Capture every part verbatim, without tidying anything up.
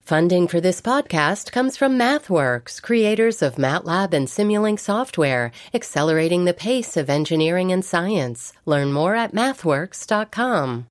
Funding for this podcast comes from MathWorks, creators of MATLAB and Simulink software, accelerating the pace of engineering and science. Learn more at mathworks dot com.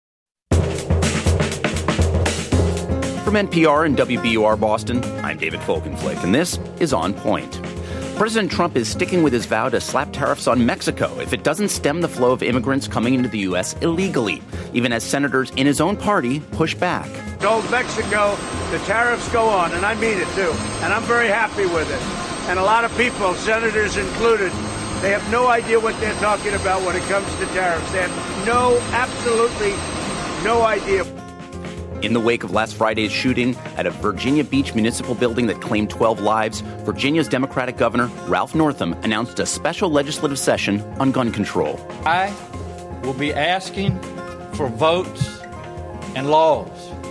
From N P R and W B U R Boston, I'm David Folkenflik, and this is On Point. President Trump is sticking with his vow to slap tariffs on Mexico if it doesn't stem the flow of immigrants coming into the U S illegally, even as senators in his own party push back. Told Mexico the tariffs go on, and I mean it too, and I'm very happy with it. And a lot of people, senators included, they have no idea what they're talking about when it comes to tariffs. They have no, absolutely no idea. In the wake of last Friday's shooting at a Virginia Beach municipal building that claimed twelve lives, Virginia's Democratic Governor, Ralph Northam, announced a special legislative session on gun control. I will be asking for votes and laws,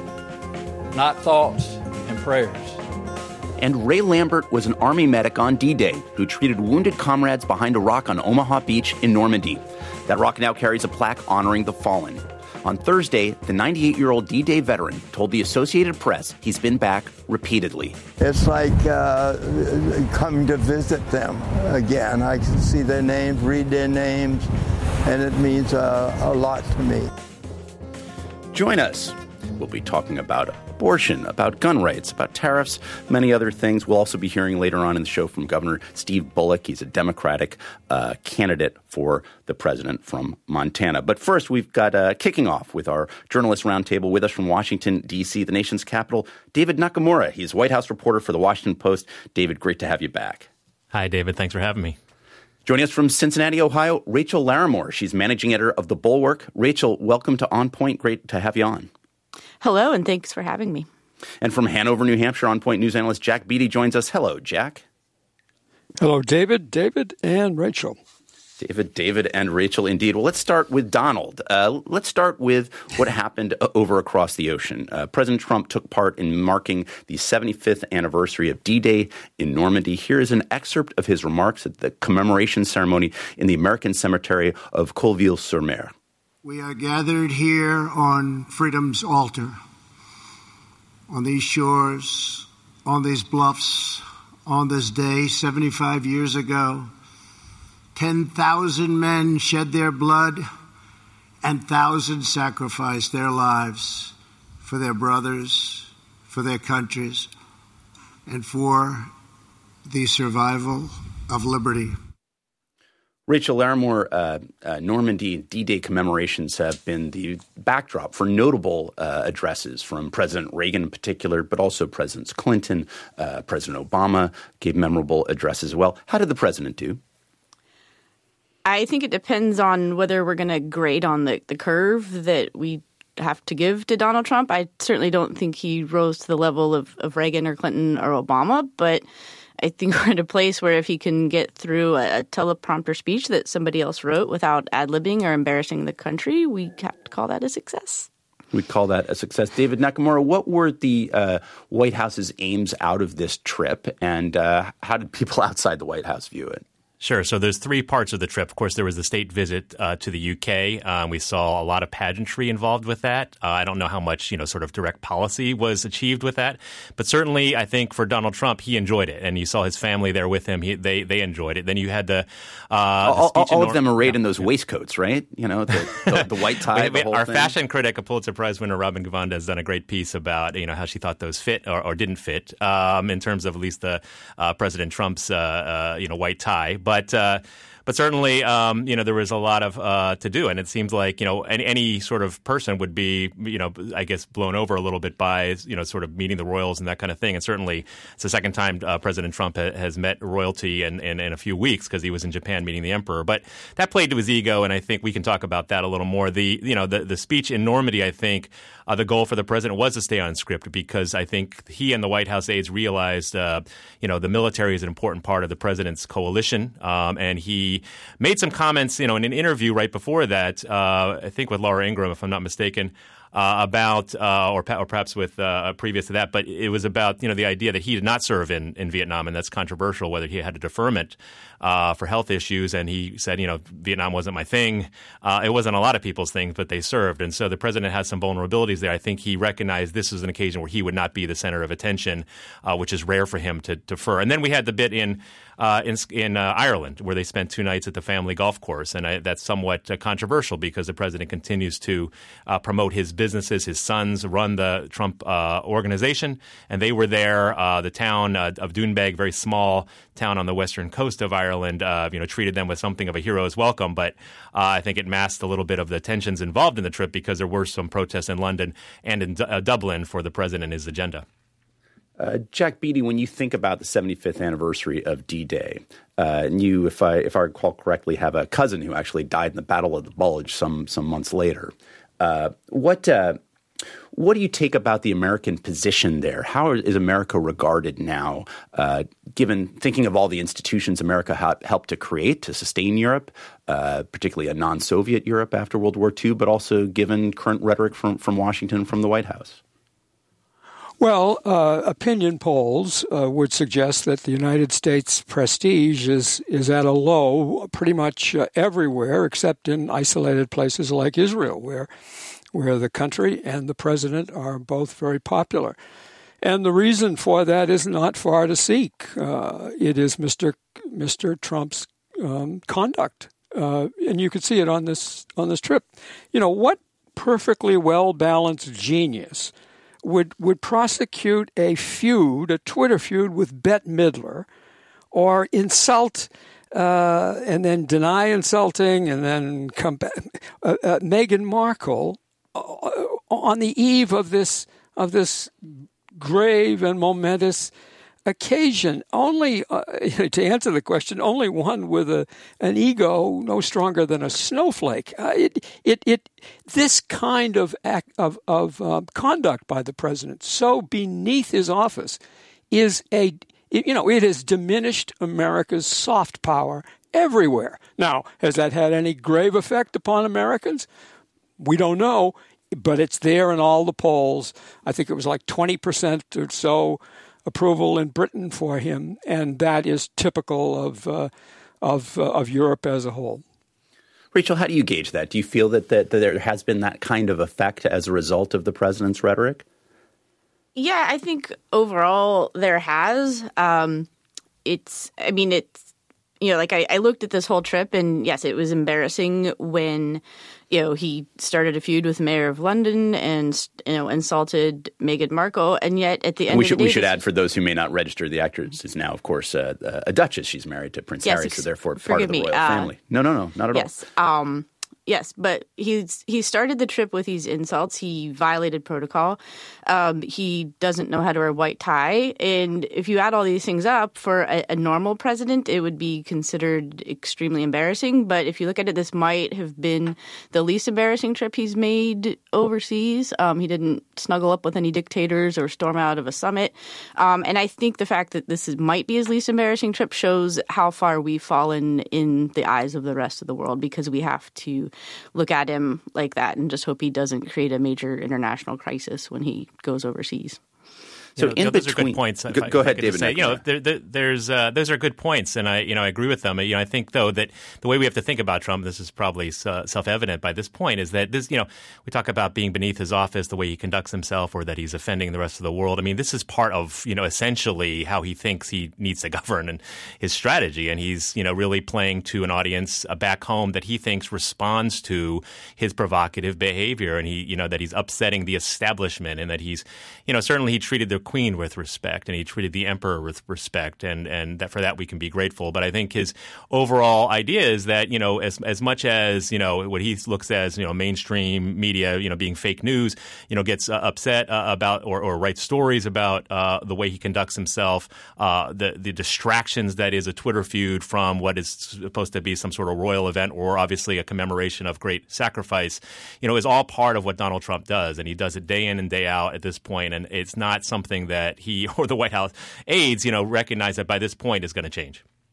not thoughts and prayers. And Ray Lambert was an Army medic on D-Day who treated wounded comrades behind a rock on Omaha Beach in Normandy. That rock now carries a plaque honoring the fallen. On Thursday, the ninety-eight-year-old D-Day veteran told the Associated Press he's been back repeatedly. It's like uh, coming to visit them again. I can see their names, read their names, and it means uh, a lot to me. Join us. We'll be talking about abortion, about gun rights, about tariffs, many other things. We'll also be hearing later on in the show from Governor Steve Bullock. He's a Democratic uh, candidate for the president from Montana. But first, we've got uh, kicking off with our journalist roundtable. With us from Washington, D C, the nation's capital, David Nakamura. He's White House reporter for the Washington Post. David, great to have you back. Hi, David. Thanks for having me. Joining us from Cincinnati, Ohio, Rachel Larimore. She's managing editor of The Bulwark. Rachel, welcome to On Point. Great to have you on. Hello, and thanks for having me. And from Hanover, New Hampshire, On Point news analyst Jack Beatty joins us. Hello, Jack. Hello, David, David, and Rachel. David, David, and Rachel, indeed. Well, let's start with Donald. Uh, let's start with what happened over across the ocean. Uh, President Trump took part in marking the seventy-fifth anniversary of D-Day in Normandy. Here is an excerpt of his remarks at the commemoration ceremony in the American cemetery of Colleville-sur-Mer. We are gathered here on freedom's altar, on these shores, on these bluffs, on this day seventy-five years ago. ten thousand men shed their blood and thousands sacrificed their lives for their brothers, for their countries, and for the survival of liberty. Rachel Larimore, uh, uh, Normandy D-Day commemorations have been the backdrop for notable uh, addresses from President Reagan in particular, but also Presidents Clinton, uh, President Obama gave memorable addresses as well. How did the president do? I think it depends on whether we're going to grade on the, the curve that we have to give to Donald Trump. I certainly don't think he rose to the level of, of Reagan or Clinton or Obama, but I think we're in a place where if he can get through a, a teleprompter speech that somebody else wrote without ad-libbing or embarrassing the country, we have to call that a success. We call that a success. David Nakamura, what were the uh, White House's aims out of this trip, and uh, how did people outside the White House view it? Sure. So there's three parts of the trip. Of course, there was the state visit uh, to the U K. Um, we saw a lot of pageantry involved with that. Uh, I don't know how much, you know, sort of direct policy was achieved with that. But certainly, I think for Donald Trump, he enjoyed it. And you saw his family there with him. He, they they enjoyed it. Then you had the uh, All, the all, all of Nor- them arrayed yeah, in those yeah. waistcoats, right? You know, the, the, the white tie, we, we, the whole Our thing. fashion critic, a Pulitzer Prize winner, Robin Givanda, has done a great piece about, you know, how she thought those fit or, or didn't fit um, in terms of at least the uh, President Trump's, uh, uh, you know, white tie. But uh, But certainly, um, you know, there was a lot of uh, to do, and it seems like, you know, any, any sort of person would be, you know, I guess blown over a little bit by, you know, sort of meeting the royals and that kind of thing. And certainly, it's the second time uh, President Trump ha- has met royalty in, in, in a few weeks because he was in Japan meeting the emperor. But that played to his ego, and I think we can talk about that a little more. The, you know, the, the speech in Normandy, I think, uh, the goal for the president was to stay on script because I think he and the White House aides realized, uh, you know, the military is an important part of the president's coalition, um, and he made some comments, you know, in an interview right before that, uh, I think with Laura Ingraham, if I'm not mistaken, uh, about, uh, or, or perhaps with uh, previous to that, but it was about, you know, the idea that he did not serve in, in Vietnam, and that's controversial, whether he had a deferment uh, for health issues. And he said, you know, Vietnam wasn't my thing. Uh, it wasn't a lot of people's thing, but they served. And so the president has some vulnerabilities there. I think he recognized this was an occasion where he would not be the center of attention, uh, which is rare for him to defer. And then we had the bit in Uh, in, in uh, Ireland, where they spent two nights at the family golf course. And I, that's somewhat uh, controversial because the president continues to uh, promote his businesses. His sons run the Trump uh, organization, and they were there. Uh, the town uh, of Doonbeg, very small town on the western coast of Ireland, uh, you know, treated them with something of a hero's welcome. But uh, I think it masked a little bit of the tensions involved in the trip because there were some protests in London and in D- uh, Dublin for the president and his agenda. Uh, Jack Beatty, when you think about the seventy-fifth anniversary of D-Day, uh, and you, if I if I recall correctly, have a cousin who actually died in the Battle of the Bulge some some months later. Uh, what uh, what do you take about the American position there? How is America regarded now, uh, given thinking of all the institutions America ha- helped to create to sustain Europe, uh, particularly a non-Soviet Europe after World War Two, but also given current rhetoric from from Washington, from the White House? Well, uh, opinion polls uh, would suggest that the United States prestige is is at a low pretty much uh, everywhere except in isolated places like Israel, where where the country and the president are both very popular. And the reason for that is not far to seek. Uh, it is Mister Mister Trump's um, conduct, uh, and you could see it on this on this trip. You know, what perfectly well-balanced genius would would prosecute a feud, a Twitter feud with Bette Midler, or insult uh, and then deny insulting and then come back uh, uh, Meghan Markle uh, on the eve of this of this grave and momentous occasion. Only uh, to answer the question, only one with a an ego no stronger than a snowflake. Uh, it it it this kind of act of of uh, conduct by the president, so beneath his office, is a it, you know it has diminished America's soft power everywhere. Now, has that had any grave effect upon Americans? We don't know, but it's there in all the polls. I think it was like twenty percent or so approval in Britain for him, and that is typical of uh, of uh, of Europe as a whole. Rachel, how do you gauge that? Do you feel that, that that there has been that kind of effect as a result of the president's rhetoric? Yeah, I think overall there has. Um, it's, I mean, it's, you know, like I, I looked at this whole trip, and yes, it was embarrassing when, you know, he started a feud with the mayor of London and, you know, insulted Meghan Markle. And yet at the end we of should, the day, we should add, for those who may not register, the actress is now, of course, uh, a duchess. She's married to Prince yes, Harry, so therefore part of the me, royal uh, family. No, no, no, not at yes, all. Yes. Um, Yes, but he's he started the trip with these insults. He violated protocol. Um, he doesn't know how to wear a white tie. And if you add all these things up, for a, a normal president, it would be considered extremely embarrassing. But if you look at it, this might have been the least embarrassing trip he's made overseas. Um, he didn't snuggle up with any dictators or storm out of a summit. Um, and I think the fact that this is, might be his least embarrassing trip shows how far we've fallen in the eyes of the rest of the world, because we have to look at him like that and just hope he doesn't create a major international crisis when he goes overseas. So you know, in those between, are good points. Go, go ahead, David. Say, you know, there, there, there's uh, those are good points, and I, you know, I agree with them. You know, I think though that the way we have to think about Trump, this is probably uh, self-evident by this point, is that this, you know, we talk about being beneath his office, the way he conducts himself, or that he's offending the rest of the world. I mean, this is part of, you know, essentially how he thinks he needs to govern and his strategy, and he's, you know, really playing to an audience uh, back home that he thinks responds to his provocative behavior, and he, you know, that he's upsetting the establishment, and that he's, you know, certainly he treated the Queen with respect. And he treated the emperor with respect, and and that for that we can be grateful. But I think his overall idea is that, you know, as as much as, you know, what he looks as, you know, mainstream media, you know, being fake news, you know, gets uh, upset uh, about or, or writes stories about uh, the way he conducts himself, uh, the the distractions that is a Twitter feud from what is supposed to be some sort of royal event or obviously a commemoration of great sacrifice, you know, is all part of what Donald Trump does, and he does it day in and day out at this point, and it's not something that he or the White House aides, you know, recognize that by this point is going to change.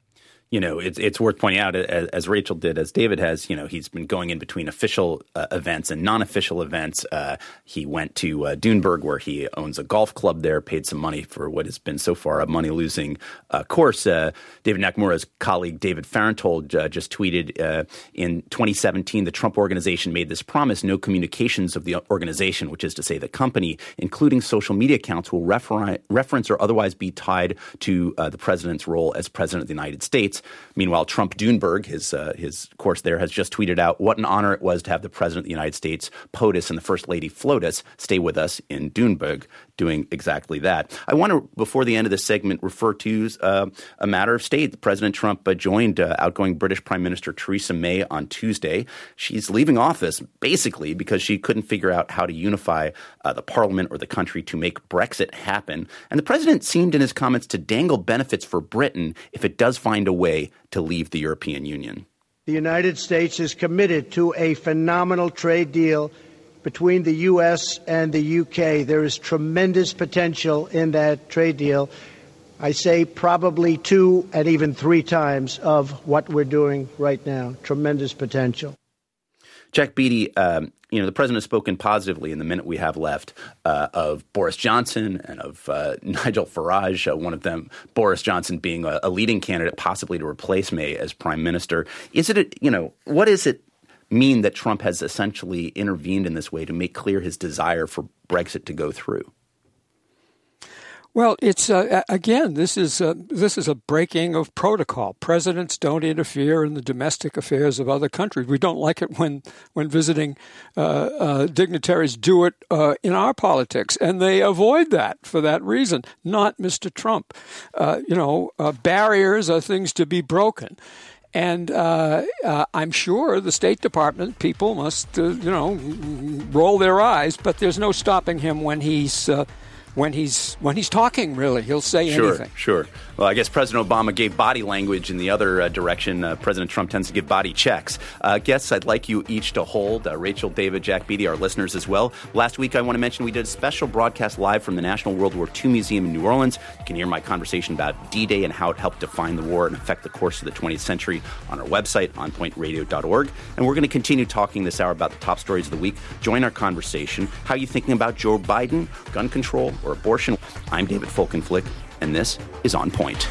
You know, it's it's worth pointing out, as, as Rachel did, as David has, you know, he's been going in between official uh, events and non-official events. Uh, he went to uh, Duneburg, where he owns a golf club there, paid some money for what has been so far a money-losing uh, course. Uh, David Nakamura's colleague David Fahrenthold uh, just tweeted uh, in twenty seventeen, the Trump Organization made this promise: no communications of the organization, which is to say the company, including social media accounts, will refer- reference or otherwise be tied to uh, the president's role as president of the United States. Meanwhile, Trump Duneburg, his uh, his course there, has just tweeted out what an honor it was to have the president of the United States, POTUS, and the first lady, FLOTUS, stay with us in Duneburg, doing exactly that. I want to, before the end of this segment, refer to uh, a matter of state. President Trump uh, joined uh, outgoing British Prime Minister Theresa May on Tuesday. She's leaving office basically because she couldn't figure out how to unify uh, the parliament or the country to make Brexit happen. And the president seemed in his comments to dangle benefits for Britain if it does find a way to leave the European Union. The United States is committed to a phenomenal trade deal between the U S and the U K. There is tremendous potential in that trade deal. I say probably two and even three times of what we're doing right now. Tremendous potential. Jack Beatty, um, you know, the president has spoken positively in the minute we have left uh, of Boris Johnson and of uh, Nigel Farage, uh, one of them, Boris Johnson being a, a leading candidate possibly to replace May as prime minister. Is it, a, you know, what does it mean that Trump has essentially intervened in this way to make clear his desire for Brexit to go through? Well, it's uh, again, this is uh, this is a breaking of protocol. Presidents don't interfere in the domestic affairs of other countries. We don't like it when when visiting uh, uh, dignitaries do it uh, in our politics, and they avoid that for that reason. Not Mister Trump. Uh, you know, uh, barriers are things to be broken. And uh, uh, I'm sure the State Department people must, uh, you know, roll their eyes, but there's no stopping him when he's uh, when he's when he's talking. Really, he'll say sure, anything. Sure, sure. Well, I guess President Obama gave body language in the other uh, direction. Uh, President Trump tends to give body checks. Uh, guests, I'd like you each to hold. Uh, Rachel, David, Jack Beatty, our listeners as well. Last week, I want to mention we did a special broadcast live from the National World War Two Museum in New Orleans. You can hear my conversation about D-Day and how it helped define the war and affect the course of the twentieth century on our website, on point radio dot org. And we're going to continue talking this hour about the top stories of the week. Join our conversation. How are you thinking about Joe Biden, gun control, or abortion? I'm David Folkenflik, and this is On Point.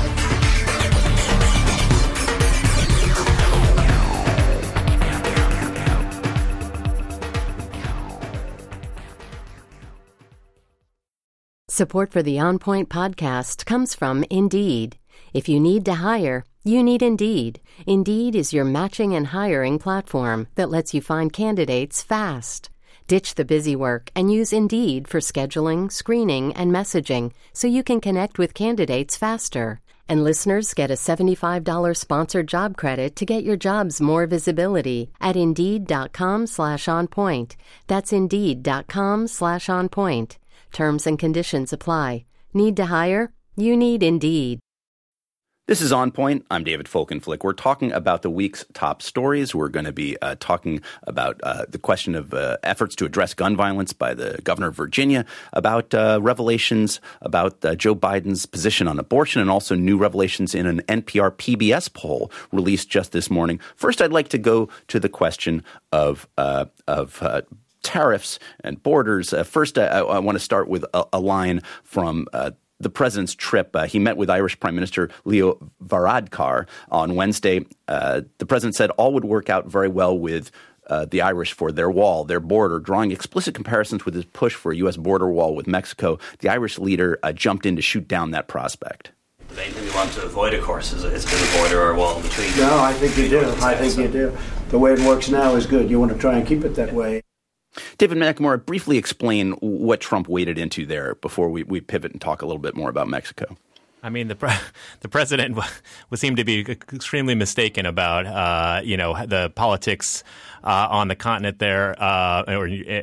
Support for the On Point podcast comes from Indeed. If you need to hire, you need Indeed. Indeed is your matching and hiring platform that lets you find candidates fast. Ditch the busy work and use Indeed for scheduling, screening, and messaging so you can connect with candidates faster. And listeners get a seventy-five dollars sponsored job credit to get your jobs more visibility at Indeed.com slash on point. That's Indeed.com slash on point. Terms and conditions apply. Need to hire? You need Indeed. This is On Point. I'm David Folkenflik. We're talking about the week's top stories. We're going to be uh, talking about uh, the question of uh, efforts to address gun violence by the governor of Virginia, about uh, revelations about uh, Joe Biden's position on abortion, and also new revelations in an N P R P B S poll released just this morning. First, I'd like to go to the question of uh, of uh, tariffs and borders. Uh, first, I, I want to start with a, a line from uh, the president's trip. Uh, he met with Irish Prime Minister Leo Varadkar on Wednesday. Uh, the president said all would work out very well with uh, the Irish for their wall, their border, drawing explicit comparisons with his push for a U S border wall with Mexico. The Irish leader uh, jumped in to shoot down that prospect. The main thing we want to avoid, of course, is a, is a bit of a border or wall between. No, I think you do. I think you do. The way it works now is good. You want to try and keep it that way. David Nakamura, briefly explain what Trump waded into there before we, we pivot and talk a little bit more about Mexico. I mean, the pre- the president would seem to be extremely mistaken about, uh, you know, the politics uh, on the continent there, uh, or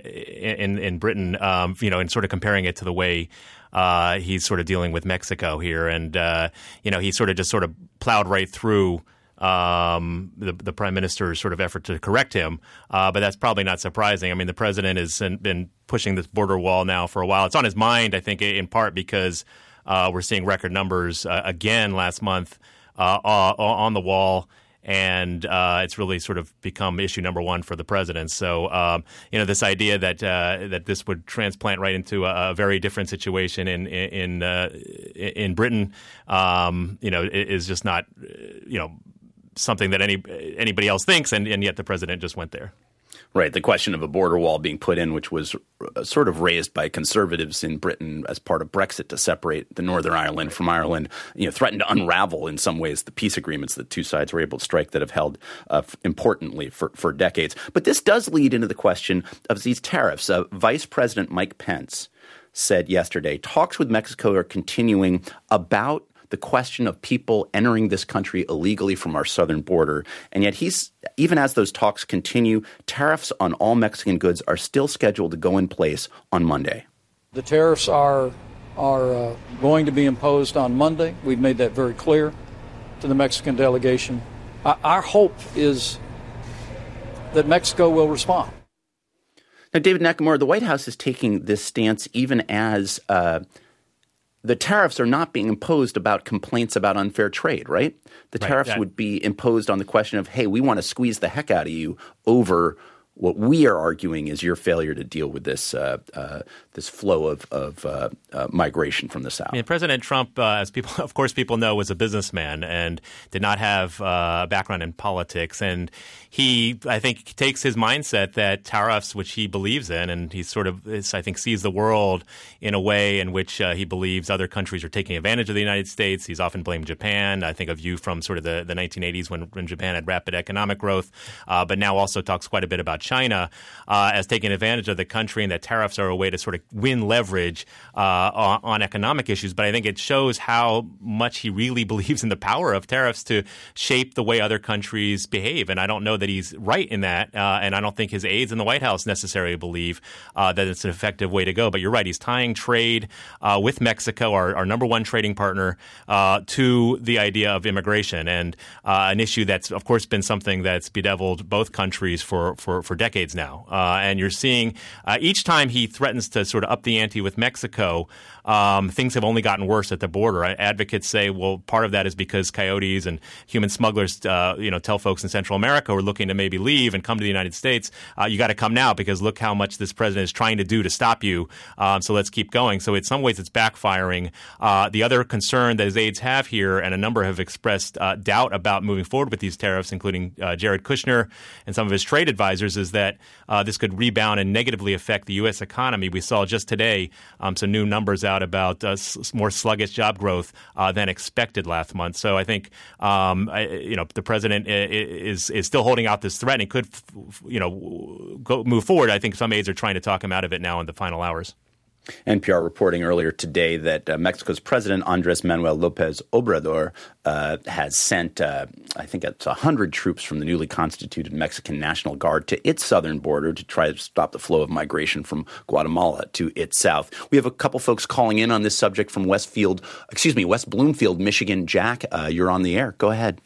in in Britain, um, you know, and sort of comparing it to the way uh, he's sort of dealing with Mexico here, and uh, you know, he sort of just sort of plowed right through um, the, the prime minister's sort of effort to correct him. Uh, but that's probably not surprising. I mean, the president has been pushing this border wall now for a while. It's on his mind, I think, in part because uh, we're seeing record numbers uh, again last month uh, on the wall. And uh, it's really sort of become issue number one for the president. So, um, you know, this idea that uh, that this would transplant right into a, a very different situation in in uh, in Britain, um, you know, is just not, you know, something that any anybody else thinks. And, and yet the president just went there. Right. The question of a border wall being put in, which was sort of raised by conservatives in Britain as part of Brexit to separate the Northern Ireland from Ireland, you know, threatened to unravel in some ways the peace agreements that two sides were able to strike that have held uh, importantly for, for decades. But this does lead into the question of these tariffs. Uh, Vice President Mike Pence said yesterday talks with Mexico are continuing about the question of people entering this country illegally from our southern border. And yet he's even as those talks continue, tariffs on all Mexican goods are still scheduled to go in place on Monday. The tariffs are are uh, going to be imposed on Monday. We've made that very clear to the Mexican delegation. Uh, our hope is that Mexico will respond. Now, David Nakamura, the White House is taking this stance even as uh, the tariffs are not being imposed about complaints about unfair trade, right? The right, tariffs that. would be imposed on the question of, hey, we want to squeeze the heck out of you over what we are arguing is your failure to deal with this uh, uh, this flow of, of uh, uh, migration from the South. I mean, President Trump, uh, as people, of course, people know, was a businessman and did not have uh, a background in politics. And he, I think, takes his mindset that tariffs, which he believes in, and he sort of, is, I think, sees the world in a way in which uh, he believes other countries are taking advantage of the United States. He's often blamed Japan. I think of you from sort of the, the nineteen eighties when, when Japan had rapid economic growth, uh, but now also talks quite a bit about China uh, as taking advantage of the country, and that tariffs are a way to sort of win leverage uh, on, on economic issues. But I think it shows how much he really believes in the power of tariffs to shape the way other countries behave. And I don't know that he's right in that, uh, and I don't think his aides in the White House necessarily believe uh, that it's an effective way to go. But you're right. He's tying trade uh, with Mexico, our, our number one trading partner, uh, to the idea of immigration, and uh, an issue that's, of course, been something that's bedeviled both countries for, for, for decades now. Uh, and you're seeing uh, each time he threatens to sort of up the ante with Mexico, um, things have only gotten worse at the border. Advocates say, well, part of that is because coyotes and human smugglers, uh, you know, tell folks in Central America who are looking to maybe leave and come to the United States, uh, you got to come now because look how much this president is trying to do to stop you. Um, so let's keep going. So in some ways, it's backfiring. Uh, the other concern that his aides have here, and a number have expressed uh, doubt about moving forward with these tariffs, including uh, Jared Kushner and some of his trade advisors, is that uh, this could rebound and negatively affect the U S economy. We saw just today um, some new numbers out about uh, s- more sluggish job growth uh, than expected last month. So I think um, I, you know the president is is still holding out this threat and could you know go move forward. I think some aides are trying to talk him out of it now in the final hours. N P R reporting earlier today that uh, Mexico's President Andres Manuel Lopez Obrador uh, has sent, uh, I think it's one hundred troops from the newly constituted Mexican National Guard to its southern border to try to stop the flow of migration from Guatemala to its south. We have a couple folks calling in on this subject from Westfield, excuse me, West Bloomfield, Michigan. Jack, uh, you're on the air. Go ahead.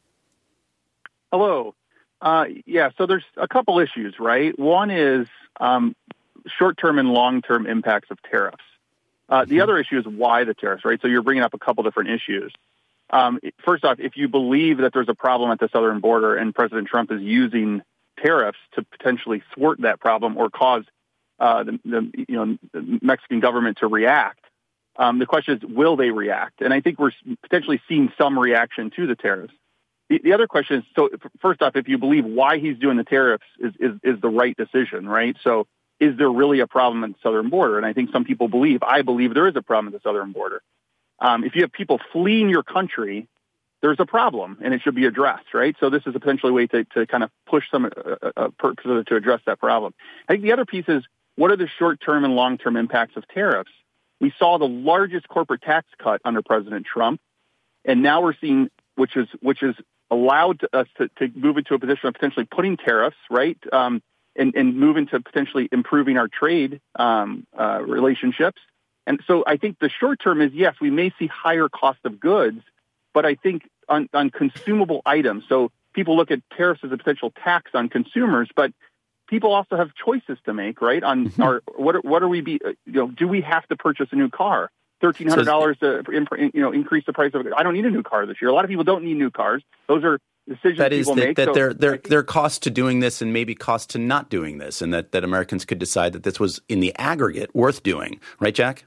Hello. Uh, yeah, so there's a couple issues, right? One is um, short-term and long-term impacts of tariffs. Uh, the other issue is why the tariffs, right? So you're bringing up a couple different issues. Um, first off, if you believe that there's a problem at the southern border and President Trump is using tariffs to potentially thwart that problem or cause uh, the, the you know the Mexican government to react, um, the question is, will they react? And I think we're potentially seeing some reaction to the tariffs. The, the other question is, so first off, if you believe why he's doing the tariffs is, is, is the right decision, right? So is there really a problem at the southern border? And I think some people believe, I believe there is a problem at the southern border. Um, if you have people fleeing your country, there's a problem and it should be addressed, right? So this is a potential way to, to kind of push some uh, uh, to address that problem. I think the other piece is, what are the short-term and long-term impacts of tariffs? We saw the largest corporate tax cut under President Trump, and now we're seeing, which is which is allowed us to, to move into a position of potentially putting tariffs, right, um, and, and move into potentially improving our trade um, uh, relationships. And so I think the short term is, yes, we may see higher cost of goods, but I think on, on consumable items, so people look at tariffs as a potential tax on consumers, but people also have choices to make, right? On mm-hmm. our what are, what are we be, you know, do we have to purchase a new car? thirteen hundred dollars to you know increase the price of it. I don't need a new car this year. A lot of people don't need new cars. Those are decisions that is people that, make. That so there there there are costs to doing this and maybe costs to not doing this, and that, that Americans could decide that this was in the aggregate worth doing. Right, Jack?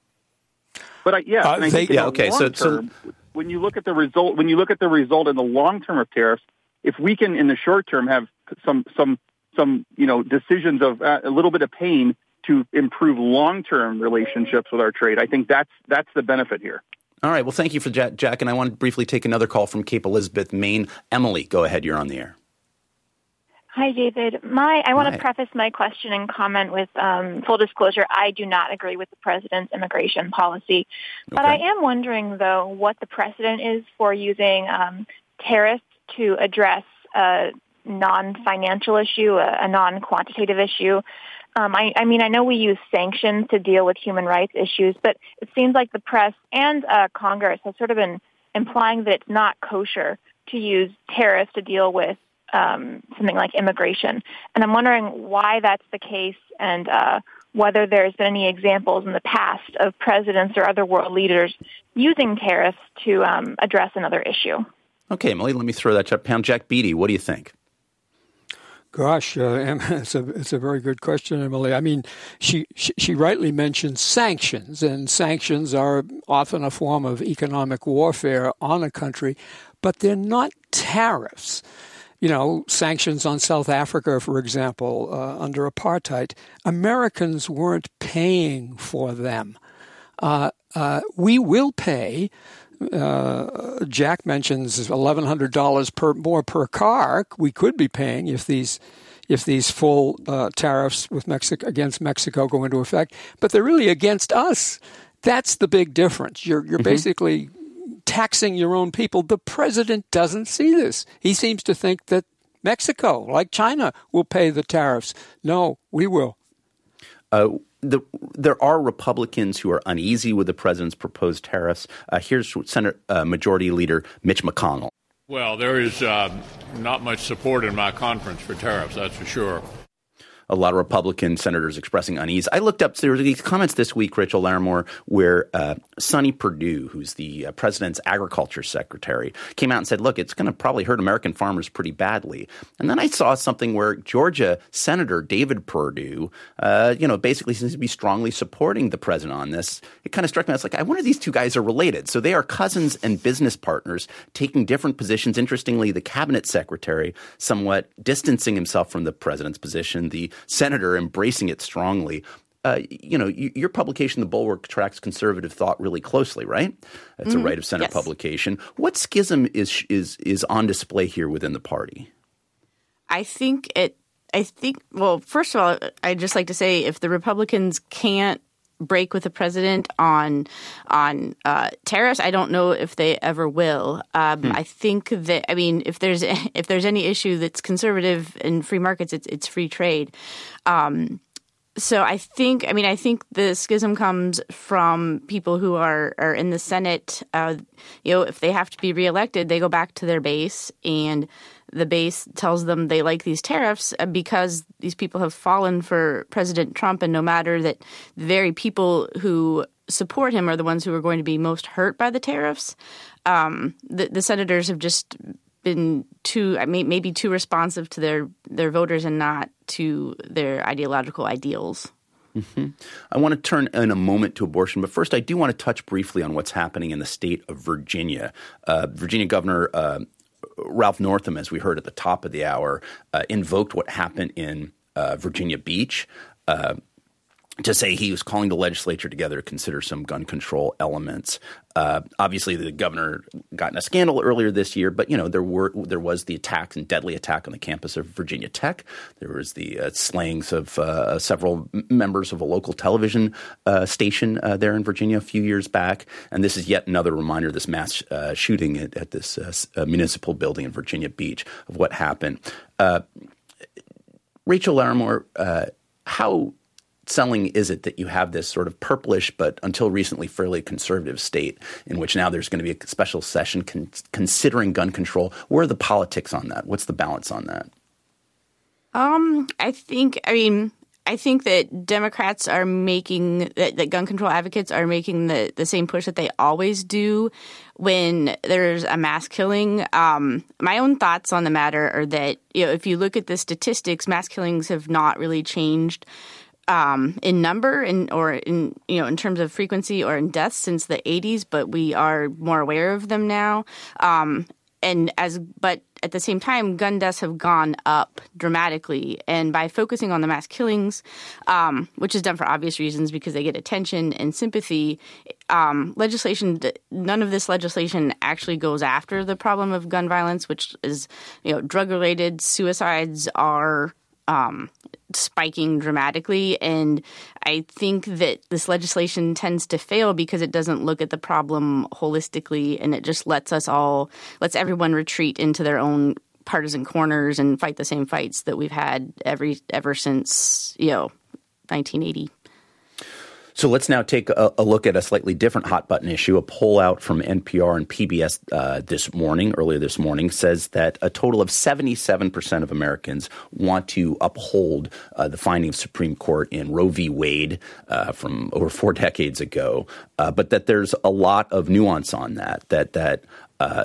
But I, yeah, uh, and I they, think in yeah, the okay. long So, term, so when you look at the result, when you look at the result in the long term of tariffs, if we can in the short term have some some some you know decisions of uh, a little bit of pain to improve long term relationships with our trade, I think that's that's the benefit here. All right. Well, thank you for Jack. Jack, and I want to briefly take another call from Cape Elizabeth, Maine. Emily, go ahead. You're on the air. Hi, David. My I want Hi. to preface my question and comment with um, full disclosure. I do not agree with the president's immigration policy, but Okay. I am wondering, though, what the precedent is for using um, tariffs to address a non-financial issue, a, a non-quantitative issue. Um, I, I mean, I know we use sanctions to deal with human rights issues, but it seems like the press and uh, Congress has sort of been implying that it's not kosher to use tariffs to deal with um, something like immigration. And I'm wondering why that's the case and uh, whether there's been any examples in the past of presidents or other world leaders using tariffs to um, address another issue. Okay, Emily, let me throw that to Pound Jack Beatty. What do you think? Gosh, uh, it's a it's a very good question, Emily. I mean, she, she she rightly mentioned sanctions, and sanctions are often a form of economic warfare on a country, but they're not tariffs. You know, sanctions on South Africa, for example, uh, under apartheid, Americans weren't paying for them. Uh, uh, we will pay. Uh, Jack mentions eleven hundred dollars per more per car. We could be paying if these if these full uh, tariffs with Mexico against Mexico go into effect, but they're really against us. That's the big difference. You're you're mm-hmm. basically taxing your own people. The president doesn't see this. He seems to think that Mexico, like China, will pay the tariffs. No, we will. Uh, the, there are Republicans who are uneasy with the president's proposed tariffs. Uh, here's Senate uh, Majority Leader Mitch McConnell. Well, there is uh, not much support in my conference for tariffs, that's for sure. A lot of Republican senators expressing unease. I looked up, there were these comments this week, Rachel Larimore, where uh, Sonny Perdue, who's the uh, president's agriculture secretary, came out and said, look, it's going to probably hurt American farmers pretty badly. And then I saw something where Georgia Senator David Perdue, uh, you know, basically seems to be strongly supporting the president on this. It kind of struck me. I was like, I wonder if these two guys are related. So they are cousins and business partners taking different positions. Interestingly, the cabinet secretary somewhat distancing himself from the president's position, the senator embracing it strongly. Uh, you know, y- your publication, The Bulwark, tracks conservative thought really closely, right? It's mm-hmm. a Right of Center yes. publication. What schism is is is on display here within the party? I think it. I think. Well, first of all, I'd just like to say if the Republicans can't break with the president on on uh, tariffs, I don't know if they ever will. Um, hmm. I think that I mean, if there's if there's any issue that's conservative in free markets, it's it's free trade. Um, so I think I mean I think the schism comes from people who are are in the Senate. Uh, you know, if they have to be reelected, they go back to their base and the base tells them they like these tariffs because these people have fallen for President Trump, and no matter that the very people who support him are the ones who are going to be most hurt by the tariffs, um, the, the senators have just been too, I mean, maybe too responsive to their, their voters and not to their ideological ideals. Mm-hmm. I want to turn in a moment to abortion, but first I do want to touch briefly on what's happening in the state of Virginia. Uh, Virginia Governor uh, Ralph Northam, as we heard at the top of the hour, uh, invoked what happened in uh, Virginia Beach uh, to say he was calling the legislature together to consider some gun control elements. Uh, obviously, the governor got in a scandal earlier this year, but you know there were there was the attack and deadly attack on the campus of Virginia Tech. There was the uh, slayings of uh, several members of a local television uh, station uh, there in Virginia a few years back, and this is yet another reminder. This mass uh, shooting at, at this uh, uh, municipal building in Virginia Beach of what happened. Uh, Rachel Larimore, uh, how selling is it that you have this sort of purplish but until recently fairly conservative state in which now there's going to be a special session con- considering gun control? Where are the politics on that? What's the balance on that? Um, I think, I mean, I think that Democrats are making that, that gun control advocates are making the, the same push that they always do when there's a mass killing. Um, my own thoughts on the matter are that, you know, if you look at the statistics, mass killings have not really changed um, in number and or in you know in terms of frequency or in deaths since the eighties, but we are more aware of them now. Um, and as but at the same time, gun deaths have gone up dramatically. And by focusing on the mass killings, um, which is done for obvious reasons because they get attention and sympathy, um, legislation, none of this legislation actually goes after the problem of gun violence, which is, you know, drug-related. Suicides are um, spiking dramatically. And I think that this legislation tends to fail because it doesn't look at the problem holistically, and it just lets us all, lets everyone retreat into their own partisan corners and fight the same fights that we've had every ever since, you know, nineteen eighty. So let's now take a, a look at a slightly different hot button issue. A poll out from N P R and P B S uh, this morning, earlier this morning, says that a total of seventy-seven percent of Americans want to uphold uh, the finding of Supreme Court in Roe v. Wade uh, from over four decades ago, uh, but that there's a lot of nuance on that, that that uh,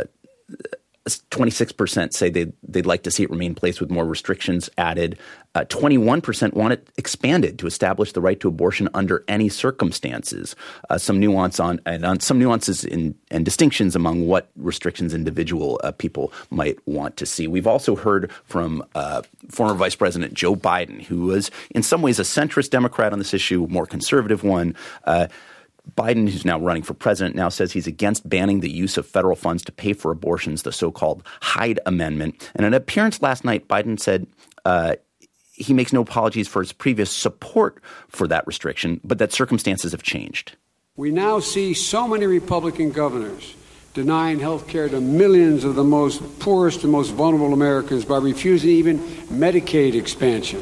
twenty-six percent say they'd, they'd like to see it remain in place with more restrictions added. Uh, twenty-one percent want it expanded to establish the right to abortion under any circumstances. Uh, some nuance on and on some nuances in, and distinctions among what restrictions individual uh, people might want to see. We've also heard from uh, former Vice President Joe Biden, who was in some ways a centrist Democrat on this issue, a more conservative one. Uh, Biden, who's now running for president, now says he's against banning the use of federal funds to pay for abortions, the so-called Hyde Amendment. In an appearance last night, Biden said uh, he makes no apologies for his previous support for that restriction, but that circumstances have changed. We now see so many Republican governors denying health care to millions of the most poorest and most vulnerable Americans by refusing even Medicaid expansion.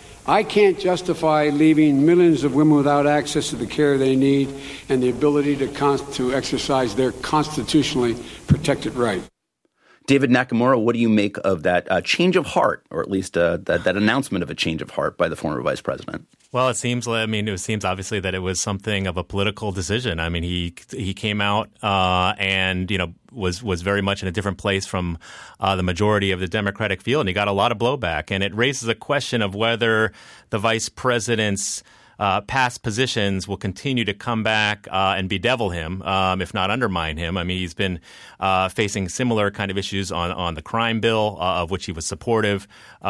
I can't justify leaving millions of women without access to the care they need and the ability to, con- to exercise their constitutionally protected right. David Nakamura, what do you make of that uh, change of heart, or at least uh, that, that announcement of a change of heart by the former vice president? Well, it seems. I mean, it seems obviously that it was something of a political decision. I mean, he he came out uh, and you know was was very much in a different place from uh, the majority of the Democratic field, and he got a lot of blowback. And it raises a question of whether the vice president's Uh, past positions will continue to come back uh, and bedevil him, um, if not undermine him. I mean, he's been uh, facing similar kind of issues on, on the crime bill, uh, of which he was supportive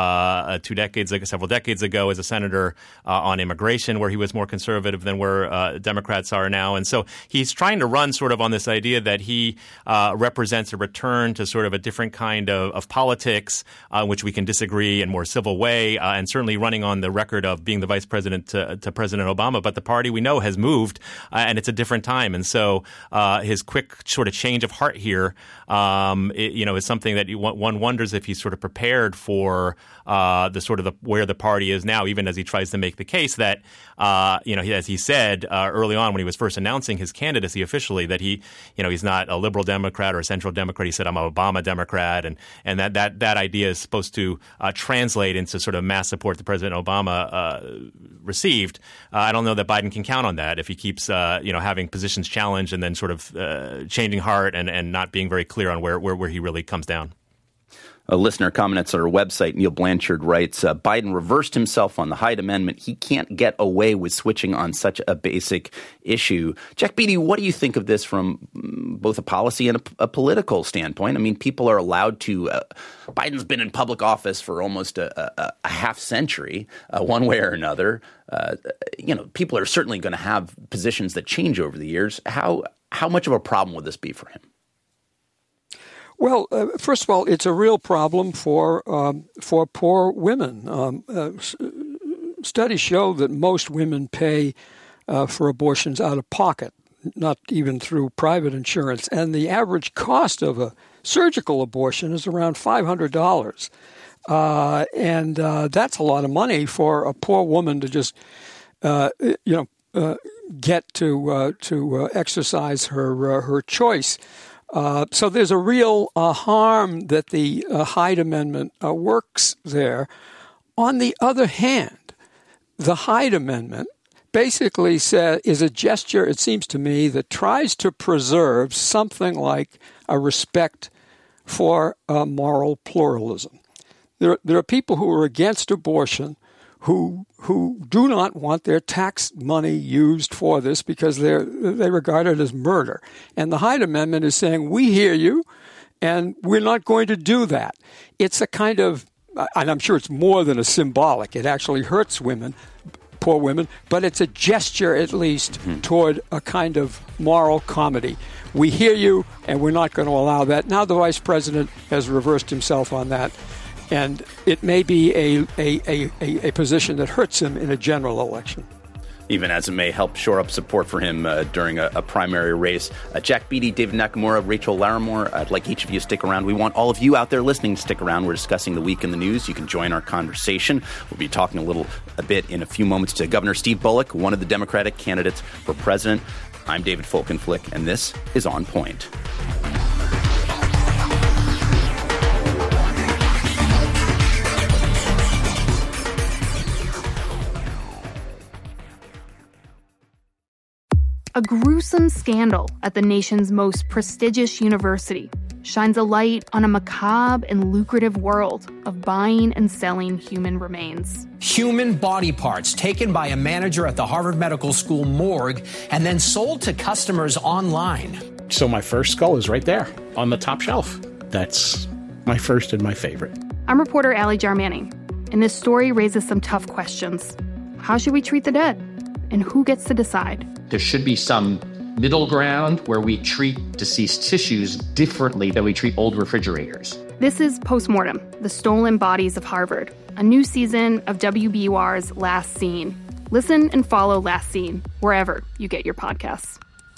uh, two decades ago, several decades ago as a senator, uh, on immigration, where he was more conservative than where uh, Democrats are now. And so he's trying to run sort of on this idea that he uh, represents a return to sort of a different kind of, of politics, uh, which we can disagree in a more civil way, uh, and certainly running on the record of being the vice president to, to President Obama, but the party we know has moved, uh, and it's a different time. And so uh, his quick sort of change of heart here, um, it, you know, is something that you, one wonders if he's sort of prepared for uh, the sort of the, where the party is now, even as he tries to make the case that, uh, you know, as he said uh, early on when he was first announcing his candidacy officially, that he, you know, he's not a liberal Democrat or a central Democrat. He said, I'm an Obama Democrat, and and that that that idea is supposed to uh, translate into sort of mass support that President Obama uh, received. Uh, I don't know that Biden can count on that if he keeps, uh, you know, having positions challenged and then sort of uh, changing heart and, and not being very clear on where, where, where he really comes down. A listener comments on our website. Neil Blanchard writes, uh, Biden reversed himself on the Hyde Amendment. He can't get away with switching on such a basic issue. Jack Beatty, what do you think of this from both a policy and a, a political standpoint? I mean, people are allowed to uh, – Biden's been in public office for almost a, a, a half century, uh, one way or another. Uh, you know, people are certainly going to have positions that change over the years. How how much of a problem would this be for him? Well, uh, first of all, it's a real problem for um, for poor women. Um, uh, s- studies show that most women pay uh, for abortions out of pocket, not even through private insurance. And the average cost of a surgical abortion is around five hundred dollars. Uh, and uh, that's a lot of money for a poor woman to just, uh, you know, uh, get to uh, to uh, exercise her uh, her choice. Uh, so there's a real uh, harm that the uh, Hyde Amendment uh, works there. On the other hand, the Hyde Amendment basically say, is a gesture, it seems to me, that tries to preserve something like a respect for uh, moral pluralism. There, there are people who are against abortion who who do not want their tax money used for this because they're they regard it as murder. And the Hyde Amendment is saying, we hear you, and we're not going to do that. It's a kind of, and I'm sure it's more than a symbolic, it actually hurts women, poor women, but it's a gesture at least mm-hmm. toward a kind of moral comedy. We hear you, and we're not going to allow that. Now the vice president has reversed himself on that. And it may be a, a, a, a position that hurts him in a general election. Even as it may help shore up support for him uh, during a, a primary race. Uh, Jack Beatty, David Nakamura, Rachel Larimore, I'd like each of you to stick around. We want all of you out there listening to stick around. We're discussing the week in the news. You can join our conversation. We'll be talking a little a bit in a few moments to Governor Steve Bullock, one of the Democratic candidates for president. I'm David Folkenflik, and this is On Point. A gruesome scandal at the nation's most prestigious university shines a light on a macabre and lucrative world of buying and selling human remains. Human body parts taken by a manager at the Harvard Medical School morgue and then sold to customers online. So my first skull is right there on the top shelf. That's my first and my favorite. I'm reporter Allie Jarmanning, and this story raises some tough questions. How should we treat the dead? And who gets to decide? There should be some middle ground where we treat deceased tissues differently than we treat old refrigerators. This is Postmortem, the Stolen Bodies of Harvard, a new season of W B U R's Last Scene. Listen and follow Last Scene wherever you get your podcasts.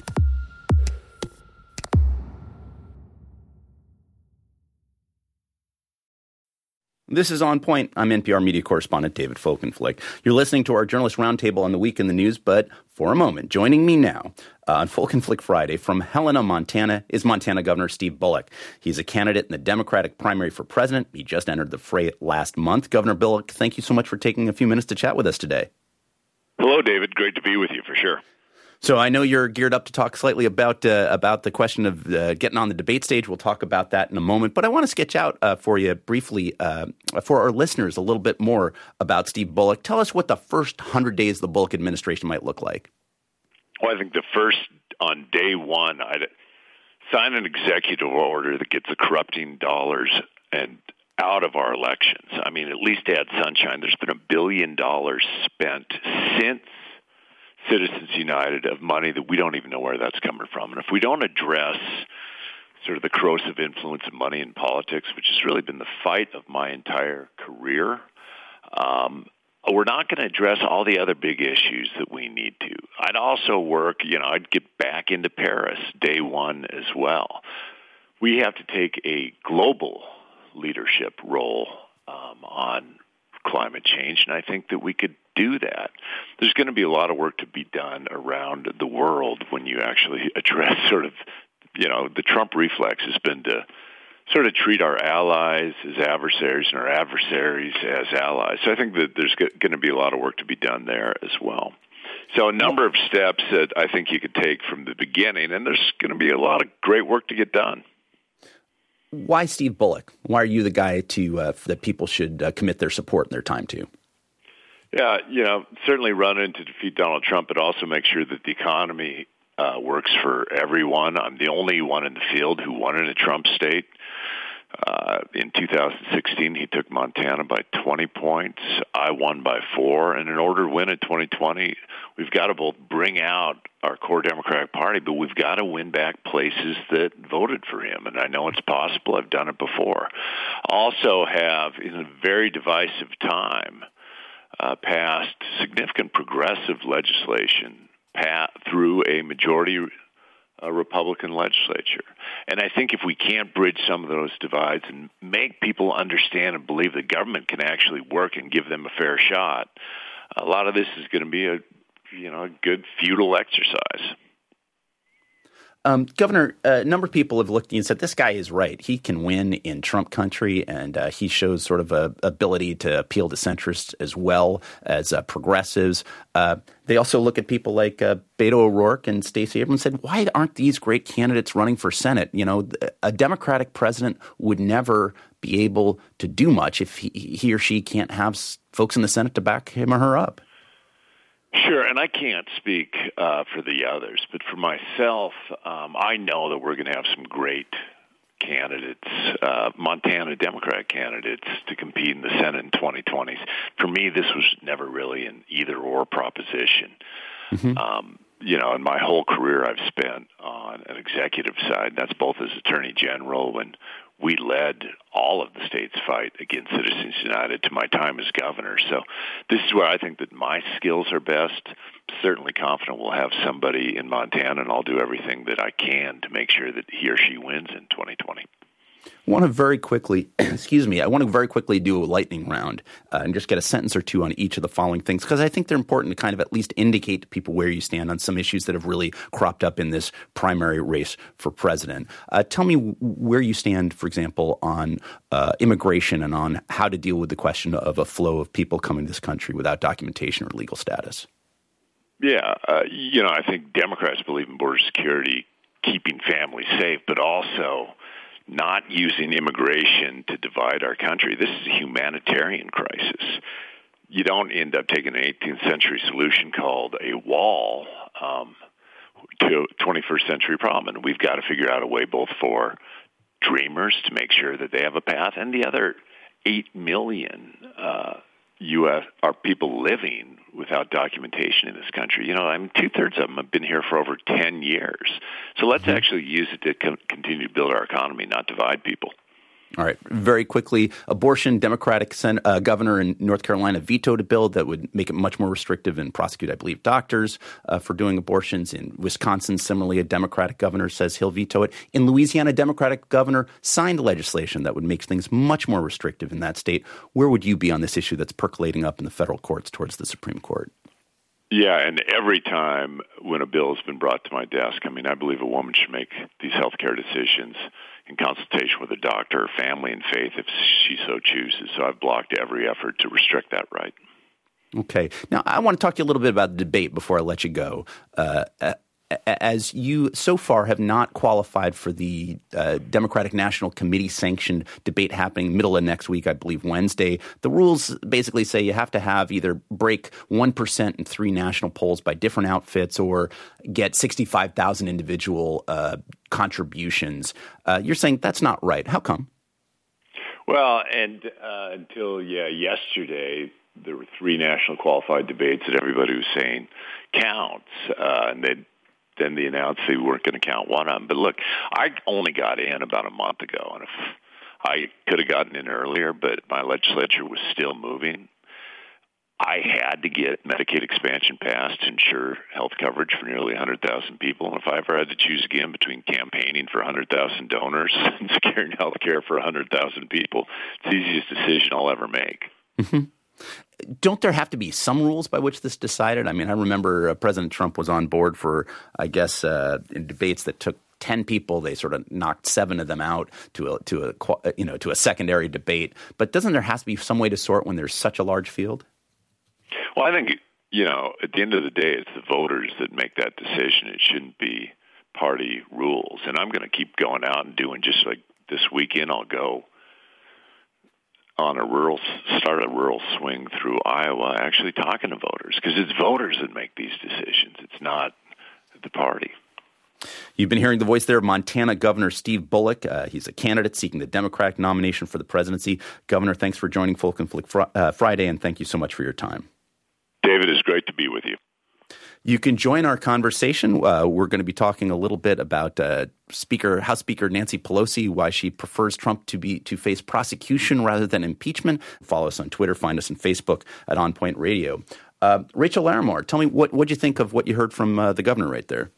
This is On Point. I'm N P R media correspondent David Folkenflik. You're listening to our Journalist Roundtable on the Week in the News, but for a moment, joining me now uh, on Folkenflik Friday from Helena, Montana, is Montana Governor Steve Bullock. He's a candidate in the Democratic primary for president. He just entered the fray last month. Governor Bullock, thank you so much for taking a few minutes to chat with us today. Hello, David. Great to be with you, for sure. So I know you're geared up to talk slightly about uh, about the question of uh, getting on the debate stage. We'll talk about that in a moment. But I want to sketch out uh, for you briefly, uh, for our listeners, a little bit more about Steve Bullock. Tell us what the first one hundred days of the Bullock administration might look like. Well, I think the first, on day one, I'd sign an executive order that gets the corrupting dollars and out of our elections. I mean, at least add sunshine. There's been a billion dollars spent since Citizens United of money that we don't even know where that's coming from. And if we don't address sort of the corrosive influence of money in politics, which has really been the fight of my entire career, um, we're not going to address all the other big issues that we need to. I'd also work, you know, I'd get back into Paris day one as well. We have to take a global leadership role um, on climate change, and I think that we could do that. There's going to be a lot of work to be done around the world when you actually address sort of, you know, the Trump reflex has been to sort of treat our allies as adversaries and our adversaries as allies. So I think that there's going to be a lot of work to be done there as well. So a number of steps that I think you could take from the beginning, and there's going to be a lot of great work to get done. Why Steve Bullock? Why are you the guy to uh, that people should uh, commit their support and their time to? Yeah, you know, certainly run in to defeat Donald Trump, but also make sure that the economy uh, works for everyone. I'm the only one in the field who won in a Trump state. Uh, in two thousand sixteen, he took Montana by twenty points. I won by four. And in order to win in twenty twenty, we've got to both bring out our core Democratic Party, but we've got to win back places that voted for him. And I know it's possible. I've done it before. Also have, in a very divisive time, uh, passed significant progressive legislation pat- through a majority a Republican legislature. And I think if we can't bridge some of those divides and make people understand and believe the government can actually work and give them a fair shot, a lot of this is going to be a, you know, a good feudal exercise. Um, Governor, a number of people have looked at you and said, this guy is right. He can win in Trump country, and uh, he shows sort of a ability to appeal to centrists as well as uh, progressives. Uh, they also look at people like uh, Beto O'Rourke and Stacey Abrams and said, why aren't these great candidates running for Senate? You know, a Democratic president would never be able to do much if he, he or she can't have folks in the Senate to back him or her up. Sure, and I can't speak uh, for the others, but for myself, um, I know that we're going to have some great candidates, uh, Montana Democrat candidates, to compete in the Senate in twenty twenty. For me, this was never really an either-or proposition. Mm-hmm. Um, you know, in my whole career, I've spent on an executive side. That's both as Attorney General, and we led all of the state's fight against Citizens United to my time as governor. So this is where I think that my skills are best. Certainly confident we'll have somebody in Montana, and I'll do everything that I can to make sure that he or she wins in twenty twenty. I want to very quickly, excuse me, I want to very quickly do a lightning round uh, and just get a sentence or two on each of the following things, because I think they're important to kind of at least indicate to people where you stand on some issues that have really cropped up in this primary race for president. Uh, tell me where you stand, for example, on uh, immigration and on how to deal with the question of a flow of people coming to this country without documentation or legal status. Yeah, uh, you know, I think Democrats believe in border security, keeping families safe, but also not using immigration to divide our country. This is a humanitarian crisis. You don't end up taking an eighteenth century solution called a wall um, to a twenty-first century problem. And we've got to figure out a way both for dreamers to make sure that they have a path, and the other eight million uh, U S are people living without documentation in this country. You know, I mean, two-thirds of them have been here for over ten years. So let's mm-hmm. actually use it to co- continue to build our economy, not divide people. All right. Very quickly, abortion, Democratic sen- uh, governor in North Carolina vetoed a bill that would make it much more restrictive and prosecute, I believe, doctors uh, for doing abortions. In Wisconsin, similarly, a Democratic governor says he'll veto it. In Louisiana, a Democratic governor signed legislation that would make things much more restrictive in that state. Where would you be on this issue that's percolating up in the federal courts towards the Supreme Court? Yeah, and every time when a bill has been brought to my desk, I mean, I believe a woman should make these health care decisions in consultation with a doctor, family, and faith if she so chooses. So I've blocked every effort to restrict that right. Okay. Now, I want to talk to you a little bit about the debate before I let you go. Uh, as you so far have not qualified for the uh, Democratic National Committee sanctioned debate happening middle of next week, I believe Wednesday. The rules basically say you have to have either break one percent in three national polls by different outfits or get sixty-five thousand individual uh, contributions. Uh, you're saying that's not right. How come? Well, and uh, until, yeah, yesterday, there were three national qualified debates that everybody was saying counts, uh, and they'd then they announced they weren't going to count one of them. But look, I only got in about a month ago, and if I could have gotten in earlier, but my legislature was still moving. I had to get Medicaid expansion passed to ensure health coverage for nearly one hundred thousand people. And if I ever had to choose again between campaigning for one hundred thousand donors and securing health care for one hundred thousand people, it's the easiest decision I'll ever make. Mm-hmm. Don't there have to be some rules by which this decided? I mean, I remember uh, President Trump was on board for, I guess, uh, in debates that took ten people. They sort of knocked seven of them out to a, to a, you know, to a secondary debate. But doesn't there have to be some way to sort when there's such a large field? Well, I think, you know, at the end of the day, it's the voters that make that decision. It shouldn't be party rules. And I'm going to keep going out and doing just like this weekend. I'll go on a rural, start a rural swing through Iowa, actually talking to voters, because it's voters that make these decisions. It's not the party. You've been hearing the voice there of Montana Governor Steve Bullock. Uh, he's a candidate seeking the Democratic nomination for the presidency. Governor, thanks for joining Full Conflict fr- uh, Friday, and thank you so much for your time. David, it's great to be with you. You can join our conversation. Uh, we're going to be talking a little bit about uh, Speaker, House Speaker Nancy Pelosi, why she prefers Trump to be to face prosecution rather than impeachment. Follow us on Twitter. Find us on Facebook at On Point Radio. Uh, Rachel Larimore, tell me what what you think of what you heard from uh, the governor right there.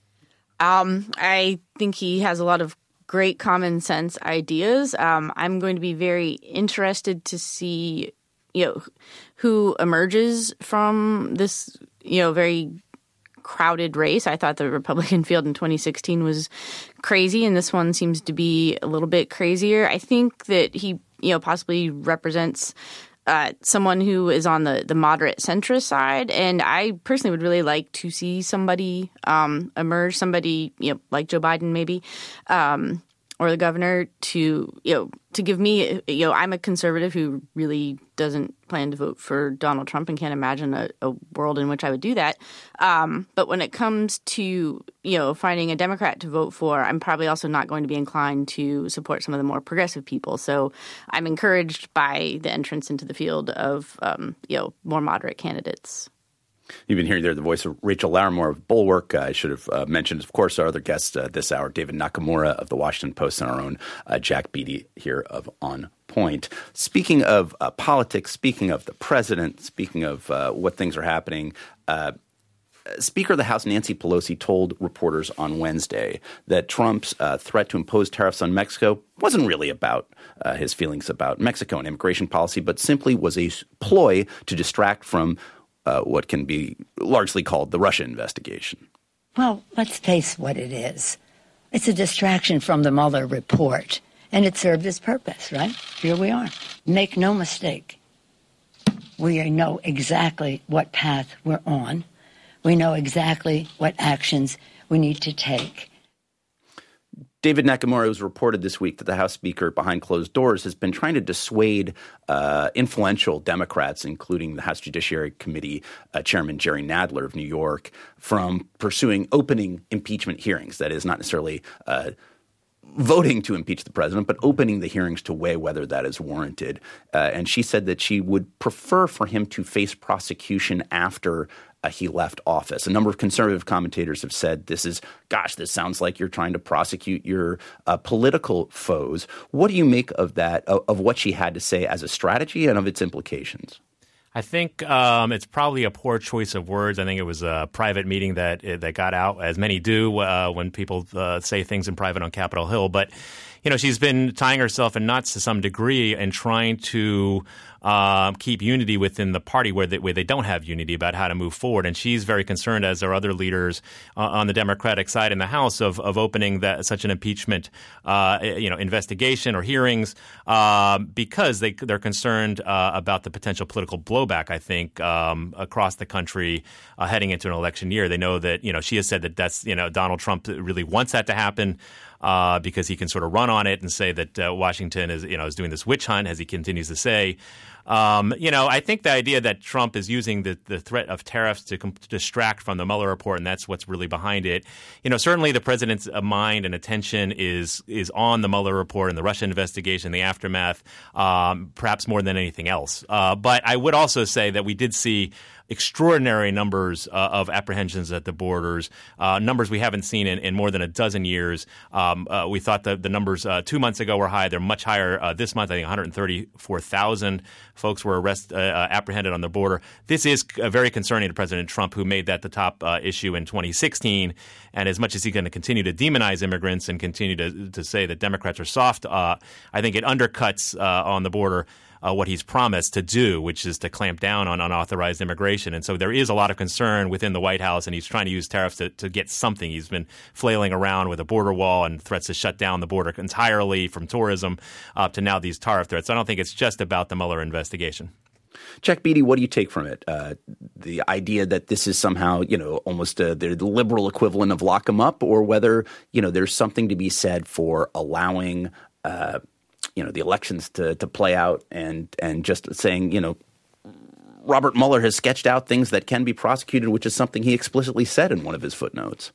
Um, I think he has a lot of great common sense ideas. Um, I'm going to be very interested to see, you know, who emerges from this, you know, very crowded race. I thought the Republican field in twenty sixteen was crazy, and this one seems to be a little bit crazier. I think that he, you know, possibly represents uh, someone who is on the, the moderate centrist side, and I personally would really like to see somebody um, emerge, somebody, you know, like Joe Biden maybe, um, or the governor, to, you know, to give me, you know, I'm a conservative who really doesn't plan to vote for Donald Trump and can't imagine a, a world in which I would do that. Um, but when it comes to, you know, finding a Democrat to vote for, I'm probably also not going to be inclined to support some of the more progressive people. So I'm encouraged by the entrance into the field of, um, you know, more moderate candidates. You've been hearing there the voice of Rachel Larimore of Bulwark. Uh, I should have uh, mentioned, of course, our other guest uh, this hour, David Nakamura of the Washington Post, and our own uh, Jack Beatty here of On Point. Speaking of uh, politics, speaking of the president, speaking of uh, what things are happening, uh, Speaker of the House Nancy Pelosi told reporters on Wednesday that Trump's uh, threat to impose tariffs on Mexico wasn't really about uh, his feelings about Mexico and immigration policy, but simply was a ploy to distract from Uh, what can be largely called the Russia investigation. Well, let's face what it is. It's a distraction from the Mueller report, and it served its purpose, right? Here we are. Make no mistake. We know exactly what path we're on. We know exactly what actions we need to take. David Nakamura, was reported this week that the House Speaker, behind closed doors, has been trying to dissuade uh, influential Democrats, including the House Judiciary Committee uh, Chairman Jerry Nadler of New York, from pursuing opening impeachment hearings. That is, not necessarily uh, voting to impeach the president, but opening the hearings to weigh whether that is warranted. Uh, and she said that she would prefer for him to face prosecution after Uh, he left office. A number of conservative commentators have said this is, gosh, this sounds like you're trying to prosecute your uh, political foes. What do you make of that, of, of what she had to say as a strategy and of its implications? I think um, it's probably a poor choice of words. I think it was a private meeting that that got out, as many do uh, when people uh, say things in private on Capitol Hill. But, you know, she's been tying herself in knots to some degree and trying to uh, keep unity within the party where they, where they don't have unity about how to move forward. And she's very concerned, as are other leaders uh, on the Democratic side in the House, of of opening that such an impeachment, uh, you know, investigation or hearings uh, because they they're concerned uh, about the potential political blowback. I think um, across the country uh, heading into an election year, they know that, you know, she has said that that's, you know, Donald Trump really wants that to happen. Uh, because he can sort of run on it and say that uh, Washington is, you know, is doing this witch hunt, as he continues to say. Um, you know, I think the idea that Trump is using the, the threat of tariffs to, com- to distract from the Mueller report, and that's what's really behind it. You know, certainly the president's uh, mind and attention is is on the Mueller report and the Russia investigation, the aftermath, um, perhaps more than anything else. Uh, but I would also say that we did see extraordinary numbers uh, of apprehensions at the borders, uh, numbers we haven't seen in, in more than a dozen years. Um, uh, we thought the, the numbers uh, two months ago were high. They're much higher uh, this month. I think one hundred thirty-four thousand folks were arrested, uh, apprehended on the border. This is uh, very concerning to President Trump, who made that the top uh, issue in twenty sixteen. And as much as he's going to continue to demonize immigrants and continue to, to say that Democrats are soft, uh, I think it undercuts uh, on the border Uh, what he's promised to do, which is to clamp down on unauthorized immigration. And so there is a lot of concern within the White House, and he's trying to use tariffs to, to get something. He's been flailing around with a border wall and threats to shut down the border entirely from tourism up to now these tariff threats. So I don't think it's just about the Mueller investigation. Jack Beatty, what do you take from it? Uh, the idea that this is somehow, you know, almost uh, the liberal equivalent of lock 'em up, or whether, you know, there's something to be said for allowing uh, you know, the elections to, to play out and, and just saying, you know, Robert Mueller has sketched out things that can be prosecuted, which is something he explicitly said in one of his footnotes.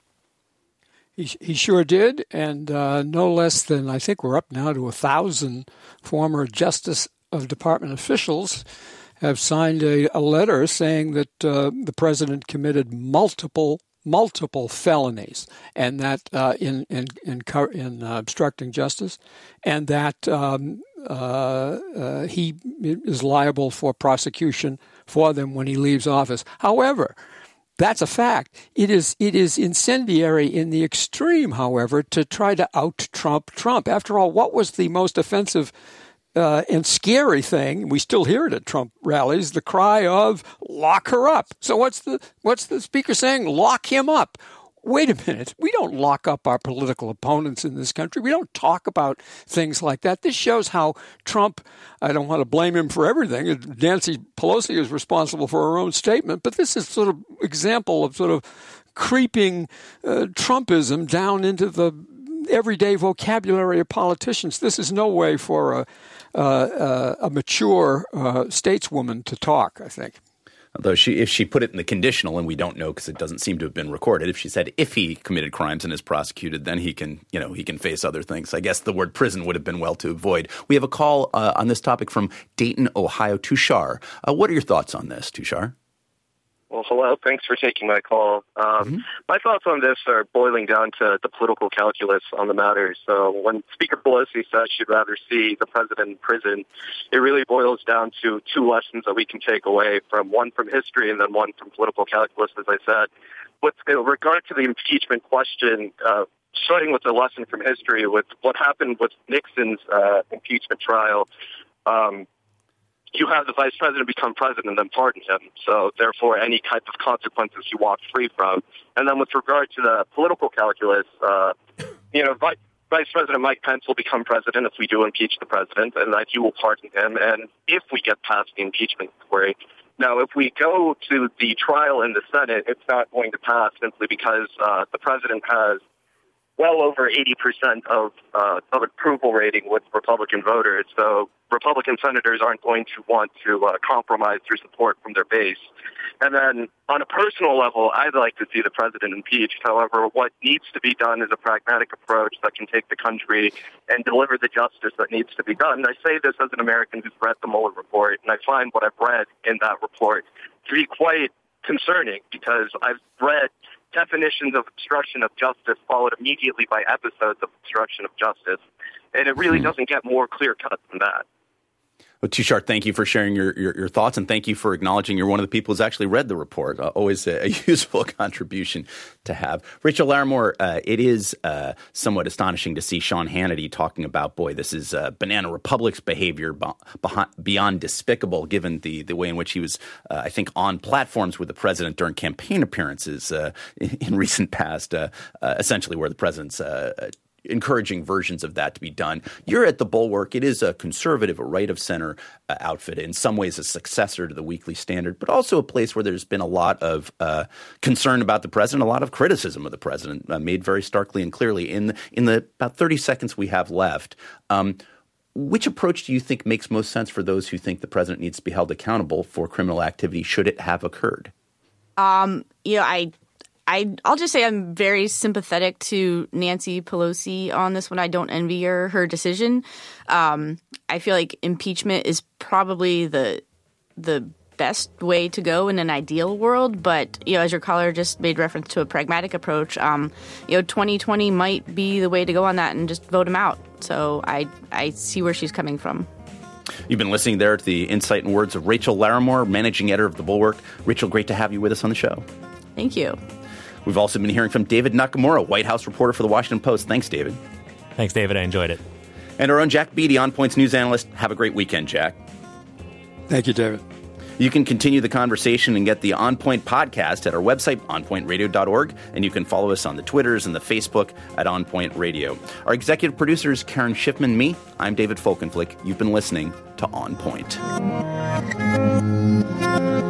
He, he sure did. And uh, no less than, I think we're up now to a thousand former Justice of Department officials have signed a, a letter saying that uh, the president committed multiple multiple felonies, and that uh, in in in, in uh, obstructing justice, and that um, uh, uh, he is liable for prosecution for them when he leaves office. However, that's a fact. It is it is incendiary in the extreme, however, to try to out-Trump Trump. After all, what was the most offensive uh, and scary thing, we still hear it at Trump rallies, the cry of lock her up. So what's the what's the speaker saying? Lock him up. Wait a minute. We don't lock up our political opponents in this country. We don't talk about things like that. This shows how Trump, I don't want to blame him for everything. Nancy Pelosi is responsible for her own statement, but this is sort of example of sort of creeping uh, Trumpism down into the everyday vocabulary of politicians. This is no way for a, uh, a mature uh, stateswoman to talk, I think. Although she, if she put it in the conditional, and we don't know because it doesn't seem to have been recorded, if she said if he committed crimes and is prosecuted, then he can, you know, he can face other things. I guess the word prison would have been well to avoid. We have a call uh, on this topic from Dayton, Ohio, Tushar. Uh, what are your thoughts on this, Tushar? Well, hello. Thanks for taking my call. Um, mm-hmm. My thoughts on this are boiling down to the political calculus on the matter. So when Speaker Pelosi says she'd rather see the president in prison, it really boils down to two lessons that we can take away from one from history and then one from political calculus, as I said. With regard to the impeachment question, uh, starting with the lesson from history, with what happened with Nixon's uh, impeachment trial, um, you have the vice president become president and then pardon him. So therefore, any type of consequences he walked free from. And then with regard to the political calculus, uh, you know, vice, vice President Mike Pence will become president if we do impeach the president, and that he will pardon him. And if we get past the impeachment inquiry, now if we go to the trial in the Senate, it's not going to pass simply because uh, the president has well over eighty percent of uh, of approval rating with Republican voters. So Republican senators aren't going to want to uh, compromise their support from their base. And then on a personal level, I'd like to see the president impeached. However, what needs to be done is a pragmatic approach that can take the country and deliver the justice that needs to be done. And I say this as an American who's read the Mueller report, and I find what I've read in that report to be quite concerning because I've read definitions of obstruction of justice followed immediately by episodes of obstruction of justice. And it really doesn't get more clear-cut than that. Well, Tushar, thank you for sharing your, your, your thoughts, and thank you for acknowledging you're one of the people who's actually read the report. Uh, always a, a useful contribution to have. Rachel Larimore, uh, it is uh, somewhat astonishing to see Sean Hannity talking about, boy, this is uh, Banana Republic's behavior b- beyond despicable, given the, the way in which he was, uh, I think, on platforms with the president during campaign appearances uh, in, in recent past, uh, uh, essentially where the president's uh, encouraging versions of that to be done. You're at the Bulwark. It is a conservative, a right-of-center uh, outfit, in some ways a successor to the Weekly Standard, but also a place where there's been a lot of uh, concern about the president, a lot of criticism of the president, uh, made very starkly and clearly. In the, in the about thirty seconds we have left, um, which approach do you think makes most sense for those who think the president needs to be held accountable for criminal activity should it have occurred? Um, you know, I I, I'll just say I'm very sympathetic to Nancy Pelosi on this one. I don't envy her her decision. Um, I feel like impeachment is probably the the best way to go in an ideal world. But, you know, as your caller just made reference to a pragmatic approach, um, you know, twenty twenty might be the way to go on that and just vote him out. So I, I see where she's coming from. You've been listening there to the insight and words of Rachel Larimore, managing editor of The Bulwark. Rachel, great to have you with us on the show. Thank you. We've also been hearing from David Nakamura, White House reporter for The Washington Post. Thanks, David. Thanks, David. I enjoyed it. And our own Jack Beatty, On Point's news analyst. Have a great weekend, Jack. Thank you, David. You can continue the conversation and get the On Point podcast at our website, on point radio dot org, and you can follow us on the Twitters and the Facebook at On Point Radio. Our executive producer is Karen Schiffman. Me, I'm David Folkenflik. You've been listening to On Point.